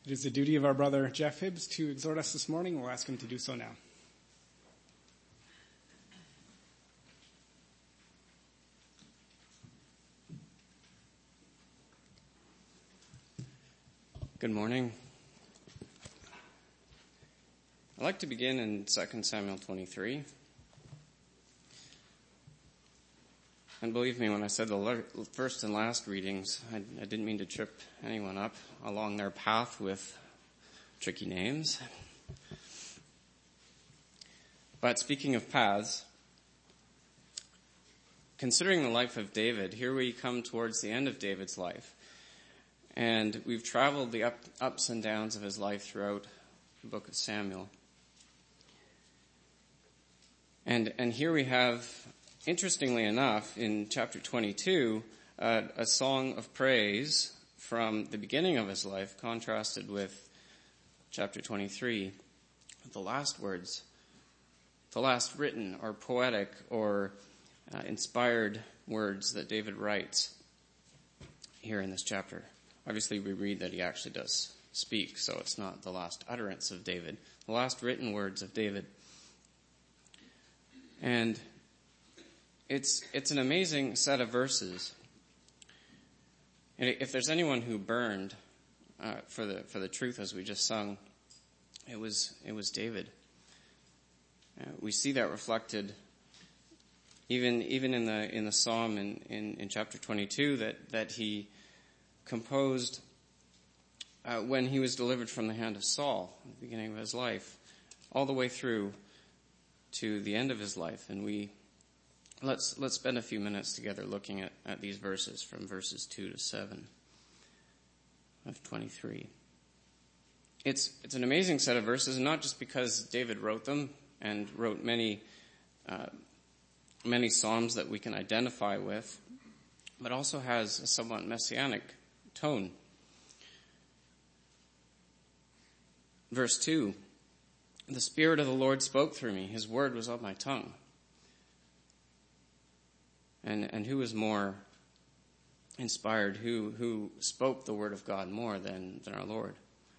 It is the duty of our brother Jeff Hibbs to exhort us this morning. We'll ask him to do so now. Good morning. I'd like to begin in 2 Samuel 23. And believe me, when I said the first and last readings, I didn't mean to trip anyone up along their path with tricky names. But speaking of paths, considering the life of David, here we come towards the end of David's life. And we've traveled the ups and downs of his life throughout the book of Samuel. And here we have, interestingly enough, in chapter 22, a song of praise from the beginning of his life, contrasted with chapter 23. The last words, the last written or poetic or inspired words that David writes here in this chapter. Obviously, we read that he actually does speak, so it's not the last utterance of David, the last written words of David. And it's an amazing set of verses. And if there's anyone who burned for the truth as we just sung, it was David. We see that reflected even in the psalm in chapter 22 that he composed when he was delivered from the hand of Saul at the beginning of his life, all the way through to the end of his life. And let's spend a few minutes together looking at these verses from verses 2 to 7 of 23. It's an amazing set of verses, not just because David wrote them and wrote many psalms that we can identify with, but also has a somewhat messianic tone. Verse 2, the Spirit of the Lord spoke through me. His word was on my tongue. And who is more inspired? Who spoke the word of God more than our Lord?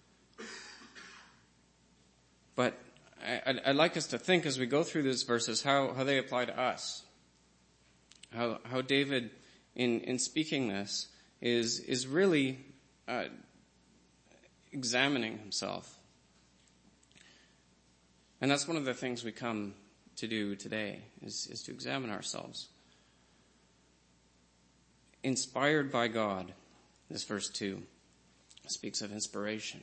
But I'd like us to think as we go through these verses how they apply to us. How David, in speaking this, is really examining himself. And that's one of the things we come to do today, is to examine ourselves. Inspired by God, this verse 2 speaks of inspiration.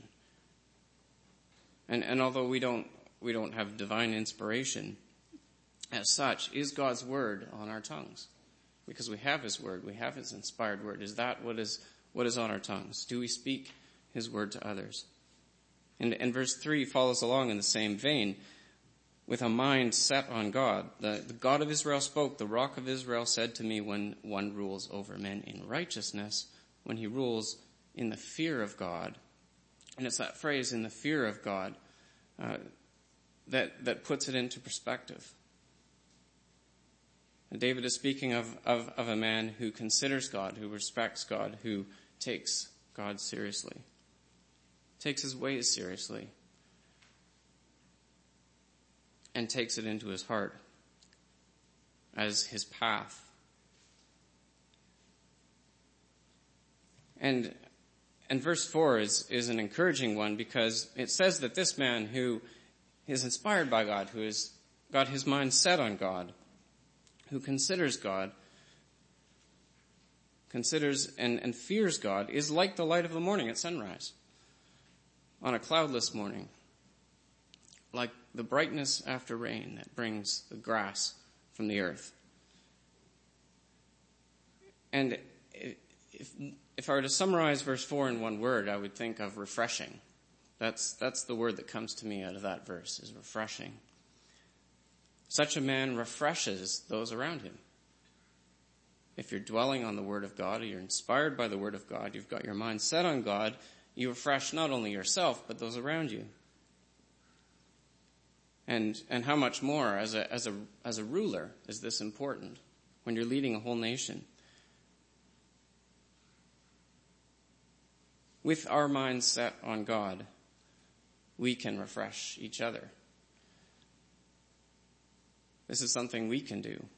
And although we don't have divine inspiration as such, is God's word on our tongues? Because we have his word, we have his inspired word. Is that what is on our tongues? Do we speak his word to others? And verse 3 follows along in the same vein. With a mind set on God, the God of Israel spoke, the rock of Israel said to me, when one rules over men in righteousness, when he rules in the fear of God. And it's that phrase, in the fear of God, that puts it into perspective. And David is speaking of a man who considers God, who respects God, who takes God seriously, takes his ways seriously, and takes it into his heart as his path. And verse 4 is an encouraging one, because it says that this man who is inspired by God, who has got his mind set on God, who considers God, considers and fears God, is like the light of the morning at sunrise, on a cloudless morning, like the brightness after rain that brings the grass from the earth. And if I were to summarize verse 4 in one word, I would think of refreshing. That's the word that comes to me out of that verse, is refreshing. Such a man refreshes those around him. If you're dwelling on the word of God, or you're inspired by the word of God, you've got your mind set on God, you refresh not only yourself, but those around you. And how much more as a ruler is this important when you're leading a whole nation? with our minds set on God, we can refresh each other. This is something we can do.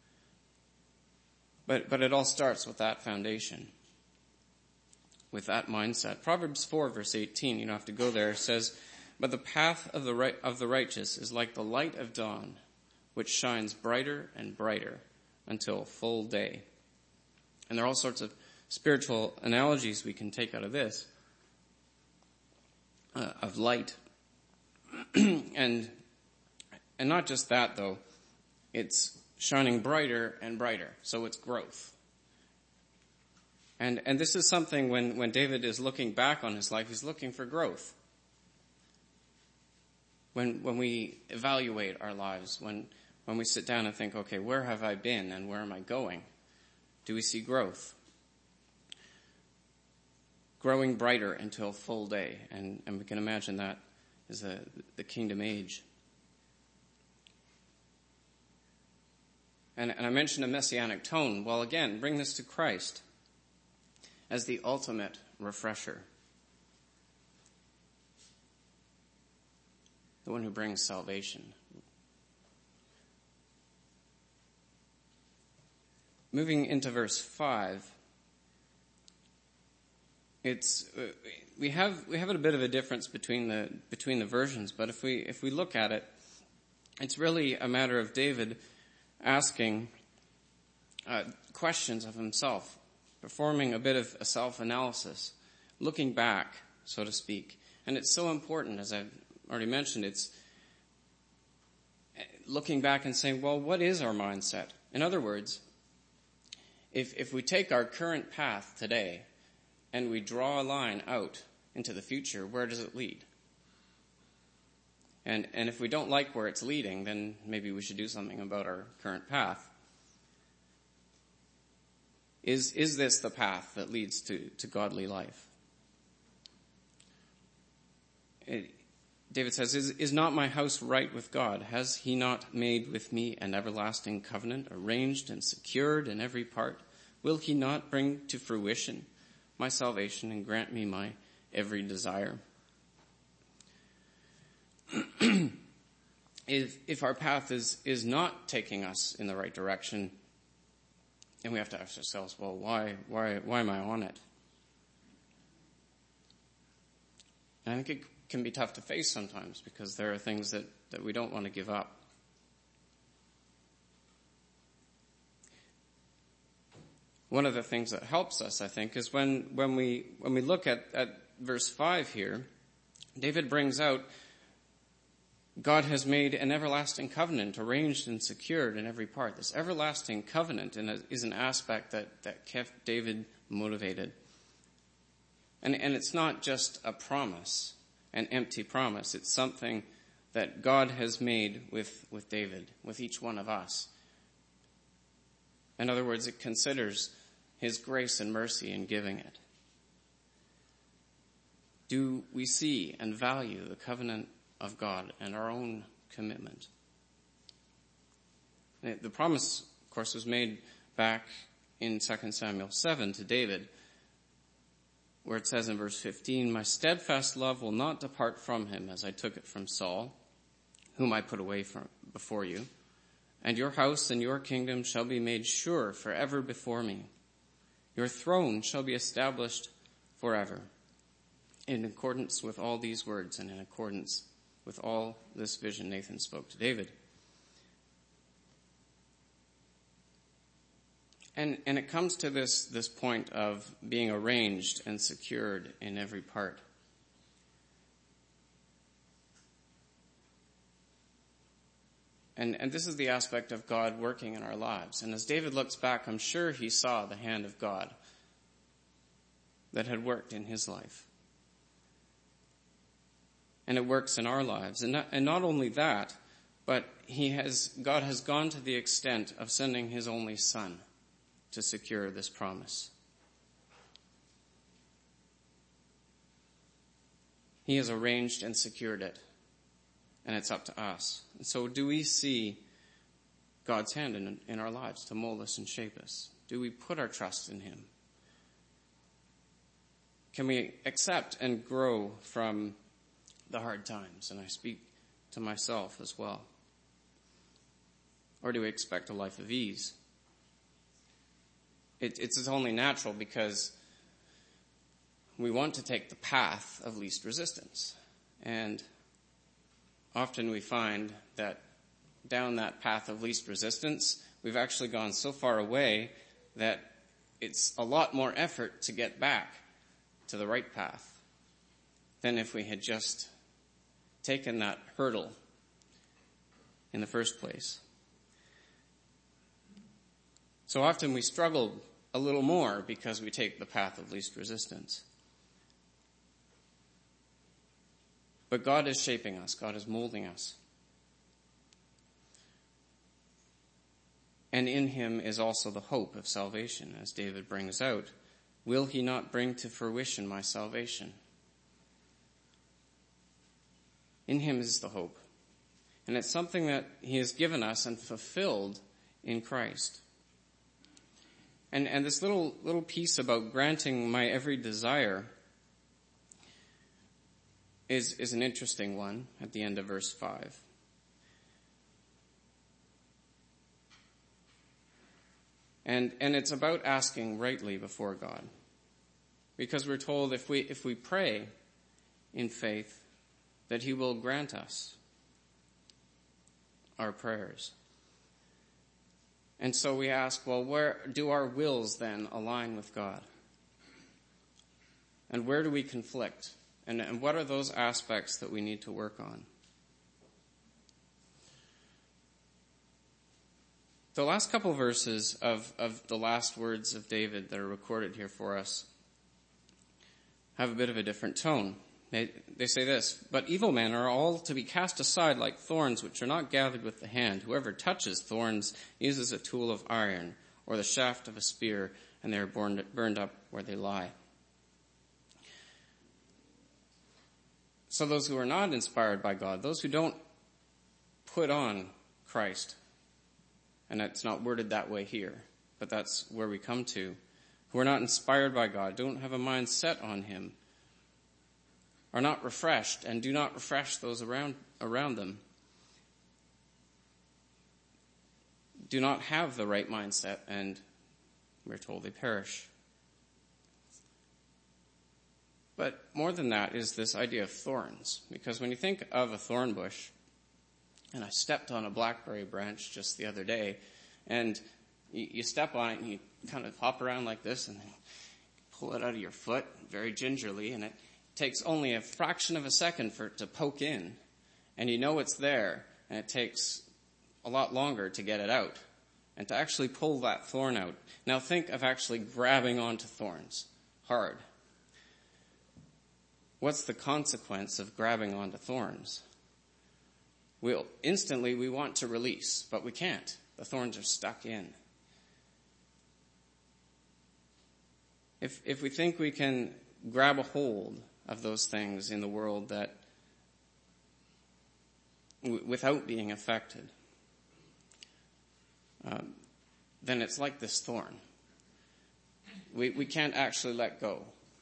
But it all starts with that foundation, with that mindset. Proverbs 4, verse 18, you don't have to go there, says, "But the path of the righteous is like the light of dawn, which shines brighter and brighter until full day." And there are all sorts of spiritual analogies we can take out of this, of light. and not just that, though. It's shining brighter and brighter, so it's growth. And this is something when David is looking back on his life, he's looking for growth. When we evaluate our lives, when we sit down and think, okay, where have I been and where am I going? Do we see growth? Growing brighter until full day. And we can imagine that is the kingdom age. And I mentioned a messianic tone. Well, again, bring this to Christ as the ultimate refresher. The one who brings salvation. Moving into verse 5, we have a bit of a difference between the versions, but if we look at it, it's really a matter of David asking questions of himself, performing a bit of a self-analysis, looking back, so to speak. And it's so important, as I've already mentioned, it's looking back and saying, well, what is our mindset? In other words, if we take our current path today and we draw a line out into the future, where does it lead? And if we don't like where it's leading, then maybe we should do something about our current path. Is this the path that leads to godly life? David says, is not my house right with God? Has he not made with me an everlasting covenant, arranged and secured in every part? Will he not bring to fruition my salvation and grant me my every desire? If our path is not taking us in the right direction, then we have to ask ourselves, well, why am I on it? And I think it can be tough to face sometimes because there are things that we don't want to give up. One of the things that helps us, I think, is when we look at verse 5 here, David brings out, God has made an everlasting covenant, arranged and secured in every part. This everlasting covenant is an aspect that kept David motivated. And it's not just a promise, an empty promise. It's something that God has made with David, with each one of us. In other words, it considers his grace and mercy in giving it. Do we see and value the covenant of God and our own commitment? The promise, of course, was made back in 2 Samuel 7 to David, where it says in verse 15, "My steadfast love will not depart from him as I took it from Saul, whom I put away from before you. And your house and your kingdom shall be made sure forever before me. Your throne shall be established forever." In accordance with all these words and in accordance with all this vision Nathan spoke to David. And it comes to this point of being arranged and secured in every part. And this is the aspect of God working in our lives. And as David looks back, I'm sure he saw the hand of God that had worked in his life. And it works in our lives. And not only that, but God has gone to the extent of sending his only son to secure this promise. He has arranged and secured it. And it's up to us. And so do we see God's hand in our lives to mold us and shape us? Do we put our trust in him? Can we accept and grow from the hard times? And I speak to myself as well. Or do we expect a life of ease? It's only natural because we want to take the path of least resistance. And often we find that down that path of least resistance, we've actually gone so far away that it's a lot more effort to get back to the right path than if we had just taken that hurdle in the first place. So often we struggle a little more because we take the path of least resistance. But God is shaping us. God is molding us. And in him is also the hope of salvation, as David brings out. Will he not bring to fruition my salvation? In him is the hope. And it's something that he has given us and fulfilled in Christ. And this little piece about granting my every desire is an interesting one at the end of verse 5. And it's about asking rightly before God. Because we're told if we pray in faith that he will grant us our prayers. And so we ask, well, where do our wills then align with God? And where do we conflict? And what are those aspects that we need to work on? The last couple verses of the last words of David that are recorded here for us have a bit of a different tone. They say this, but evil men are all to be cast aside like thorns which are not gathered with the hand. Whoever touches thorns uses a tool of iron or the shaft of a spear, and they are burned up where they lie. So those who are not inspired by God, those who don't put on Christ, and it's not worded that way here, but that's where we come to, who are not inspired by God, don't have a mind set on him, are not refreshed and do not refresh those around them, do not have the right mindset, and we're told they perish. But more than that is this idea of thorns, because when you think of a thorn bush, and I stepped on a blackberry branch just the other day, and you step on it and you kind of hop around like this and then pull it out of your foot very gingerly, and it takes only a fraction of a second for it to poke in, and you know it's there, and it takes a lot longer to get it out and to actually pull that thorn out. Now think of actually grabbing onto thorns hard. What's the consequence of grabbing onto thorns? We want to release, but we can't. The thorns are stuck in. If we think we can grab a hold of those things in the world that without being affected, then it's like this thorn. We can't actually let go.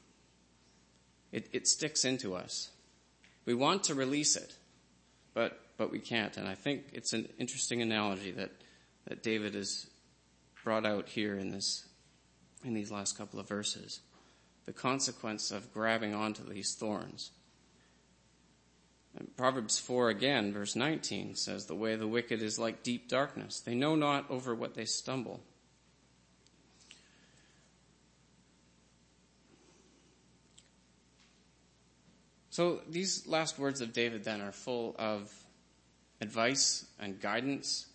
It sticks into us. We want to release it, but we can't. And I think it's an interesting analogy that David has brought out here in these last couple of verses. The consequence of grabbing onto these thorns. And Proverbs 4 again, verse 19 says, the way of the wicked is like deep darkness. They know not over what they stumble. So these last words of David then are full of advice and guidance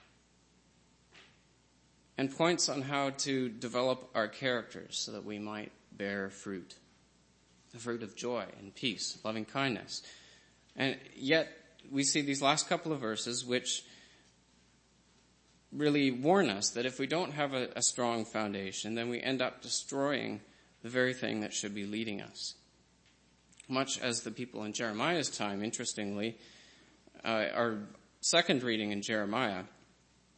and points on how to develop our characters so that we might bear fruit. The fruit of joy and peace, loving kindness. And yet we see these last couple of verses which really warn us that if we don't have a strong foundation, then we end up destroying the very thing that should be leading us. Much as the people in Jeremiah's time, interestingly, our second reading in Jeremiah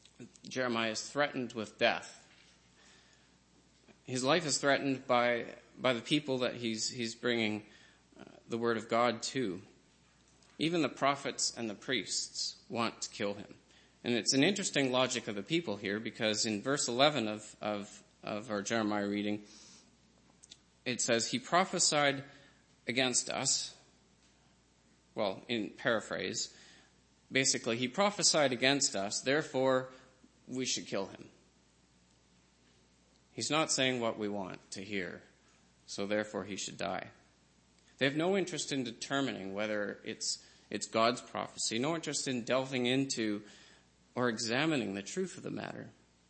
is threatened with death. His life is threatened by by the people that he's bringing the word of God to. Even the prophets and the priests want to kill him. And it's an interesting logic of the people here, because in verse 11 of our Jeremiah reading, it says, he prophesied against us. Well, in paraphrase, basically, he prophesied against us, therefore we should kill him. He's not saying what we want to hear, so therefore he should die. They have no interest in determining whether it's God's prophecy, no interest in delving into or examining the truth of the matter,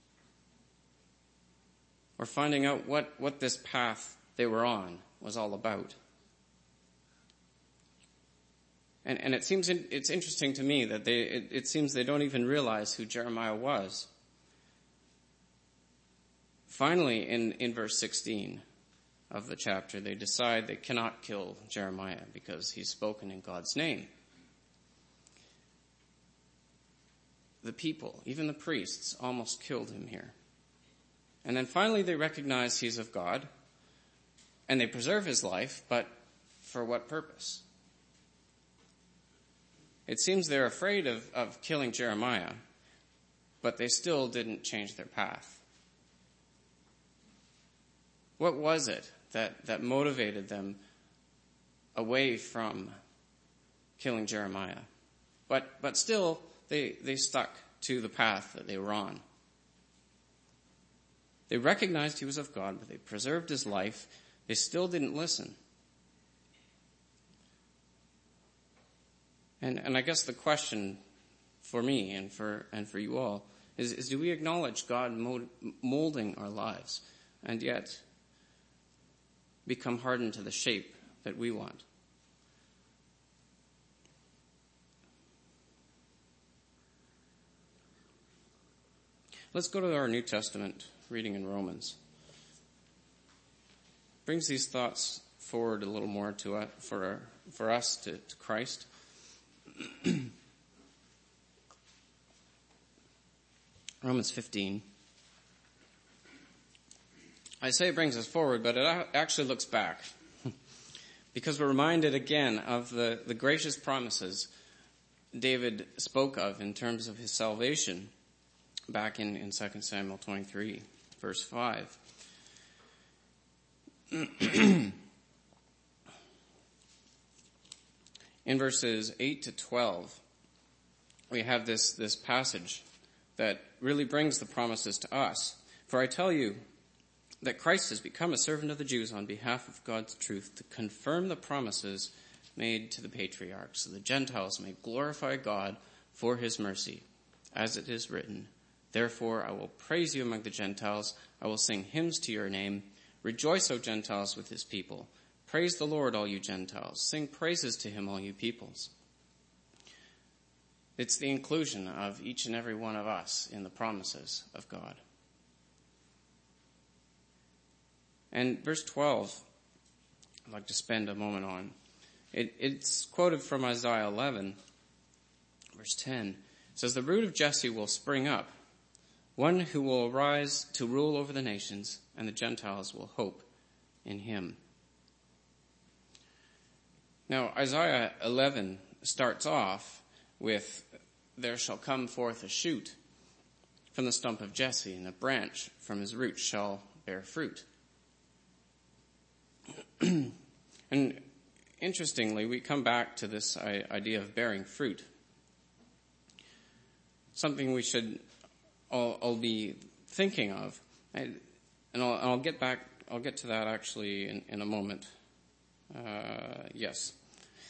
or finding out what this path they were on was all about. And it seems it's interesting to me that it seems they don't even realize who Jeremiah was. Finally, in verse 16 of the chapter, they decide they cannot kill Jeremiah because he's spoken in God's name. The people, even the priests, almost killed him here. And then finally they recognize he's of God, and they preserve his life, but for what purpose? It seems they're afraid of killing Jeremiah, but they still didn't change their path. What was it that motivated them away from killing Jeremiah? But still, they stuck to the path that they were on. They recognized he was of God, but they preserved his life. They still didn't listen. And I guess the question for me and for you all is do we acknowledge God molding our lives and yet become hardened to the shape that we want? Let's go to our New Testament reading in Romans. Brings these thoughts forward a little more for us to Christ. Romans 15. I say it brings us forward, but it actually looks back. Because we're reminded again of the gracious promises David spoke of in terms of his salvation back in 2 Samuel 23, verse 5. In verses 8 to 12, we have this passage that really brings the promises to us. For I tell you that Christ has become a servant of the Jews on behalf of God's truth to confirm the promises made to the patriarchs, so the Gentiles may glorify God for his mercy, as it is written, therefore I will praise you among the Gentiles, I will sing hymns to your name. Rejoice, O Gentiles, with his people. Praise the Lord, all you Gentiles. Sing praises to him, all you peoples. It's the inclusion of each and every one of us in the promises of God. And verse 12, I'd like to spend a moment on. It's quoted from Isaiah 11, verse 10. It says, the root of Jesse will spring up, one who will arise to rule over the nations, and the Gentiles will hope in him. Now, Isaiah 11 starts off with, there shall come forth a shoot from the stump of Jesse, and a branch from his root shall bear fruit. And interestingly, we come back to this idea of bearing fruit. Something we should all be thinking of. And I'll get to that actually in a moment. Yes.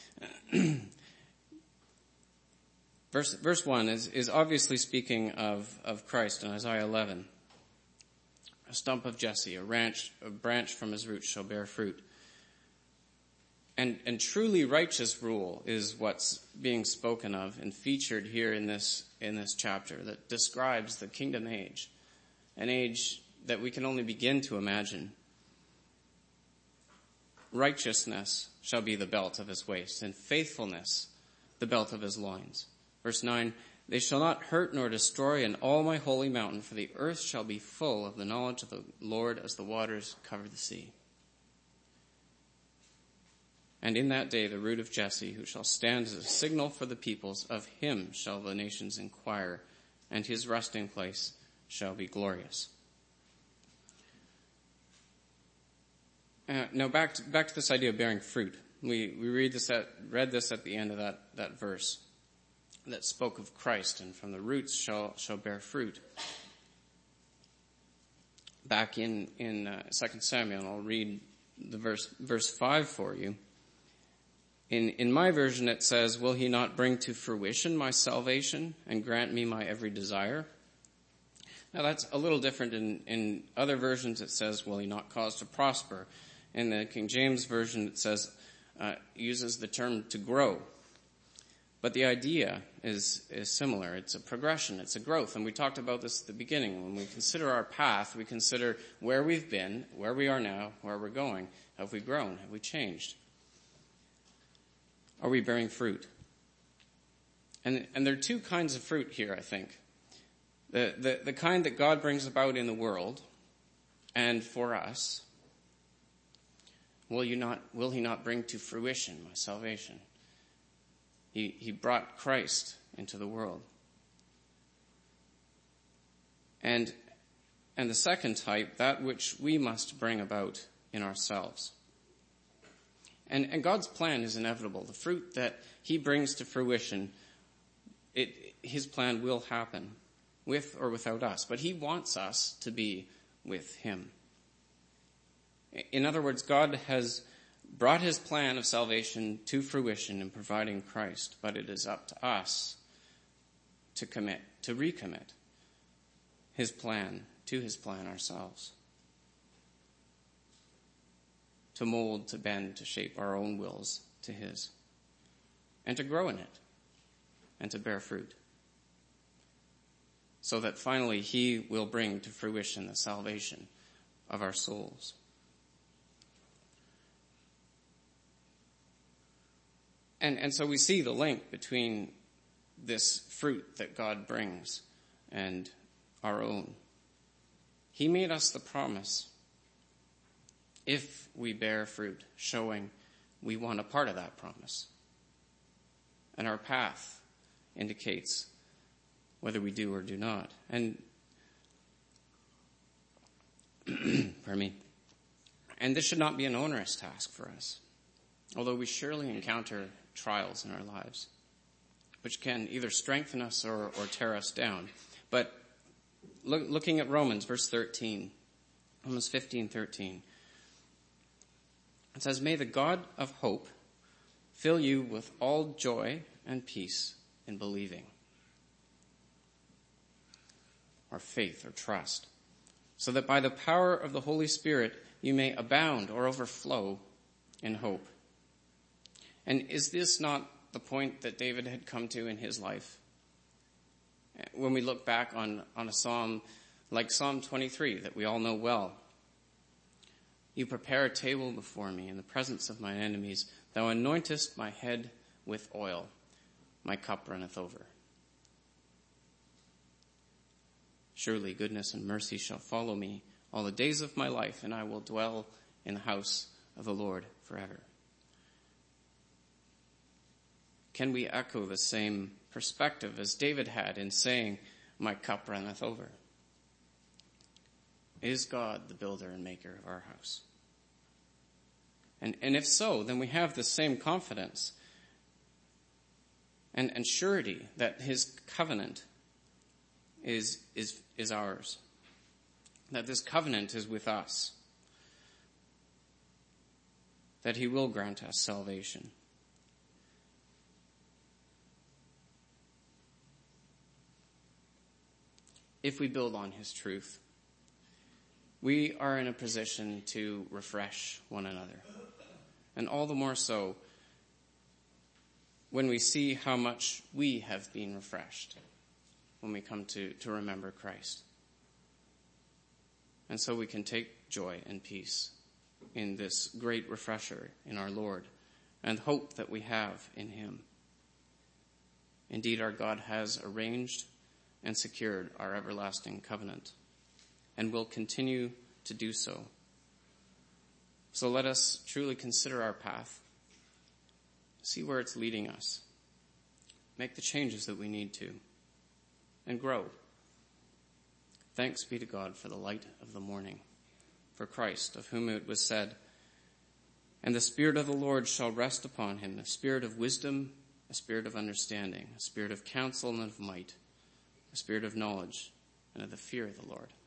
Verse 1 is obviously speaking of Christ in Isaiah 11. A stump of Jesse, a branch from his root shall bear fruit. And truly righteous rule is what's being spoken of and featured here in this chapter that describes the kingdom age, an age that we can only begin to imagine. Righteousness shall be the belt of his waist, and faithfulness the belt of his loins. Verse 9, they shall not hurt nor destroy in all my holy mountain, for the earth shall be full of the knowledge of the Lord as the waters cover the sea. And in that day the root of Jesse, who shall stand as a signal for the peoples, of him shall the nations inquire, and his resting place shall be glorious. Now back to this idea of bearing fruit. We read this at the end of that verse that spoke of Christ, and from the roots shall bear fruit. Back in 2 Samuel, I'll read the verse 5 for you. In my version it says, "Will he not bring to fruition my salvation and grant me my every desire?" Now that's a little different. In other versions it says, "Will he not cause to prosper?" In the King James Version it says, uses the term to grow. But the idea is similar. It's a progression. It's a growth. And we talked about this at the beginning. When we consider our path, we consider where we've been, where we are now, where we're going. Have we grown? Have we changed? Are we bearing fruit? And there are two kinds of fruit here, I think. The kind that God brings about in the world and for us. Will he not bring to fruition my salvation? He brought Christ into the world. And the second type, that which we must bring about in ourselves. And God's plan is inevitable. The fruit that he brings to fruition, his plan will happen with or without us. But he wants us to be with him. In other words, God has brought his plan of salvation to fruition in providing Christ, but it is up to us to recommit his plan to his plan ourselves. To mold, to bend, to shape our own wills to his. And to grow in it. And to bear fruit. So that finally he will bring to fruition the salvation of our souls. And so we see the link between this fruit that God brings and our own. He made us the promise if we bear fruit, showing we want a part of that promise. And our path indicates whether we do or do not. And pardon me. And this should not be an onerous task for us, although we surely encounter trials in our lives, which can either strengthen us or tear us down. But looking at Romans, verse 13, Romans 15:13, it says, "May the God of hope fill you with all joy and peace in believing," or faith or trust, "so that by the power of the Holy Spirit you may abound or overflow in hope." And is this not the point that David had come to in his life? When we look back on a psalm like Psalm 23 that we all know well. "You prepare a table before me in the presence of my enemies. Thou anointest my head with oil. My cup runneth over. Surely goodness and mercy shall follow me all the days of my life, and I will dwell in the house of the Lord forever." Can we echo the same perspective as David had in saying, "My cup runneth over"? Is God the builder and maker of our house? And if so, then we have the same confidence and surety that his covenant is ours. That this covenant is with us. That he will grant us salvation. If we build on his truth, we are in a position to refresh one another. And all the more so when we see how much we have been refreshed when we come to remember Christ. And so we can take joy and peace in this great refresher in our Lord and hope that we have in him. Indeed, our God has arranged and secured our everlasting covenant, and will continue to do so. So let us truly consider our path see where it's leading us, make the changes that we need to, and grow. Thanks be to God for the light of the morning, for Christ, of whom it was said, "And the Spirit of the Lord shall rest upon him, a spirit of wisdom, a spirit of understanding, a spirit of counsel and of might, a spirit of knowledge and of the fear of the Lord."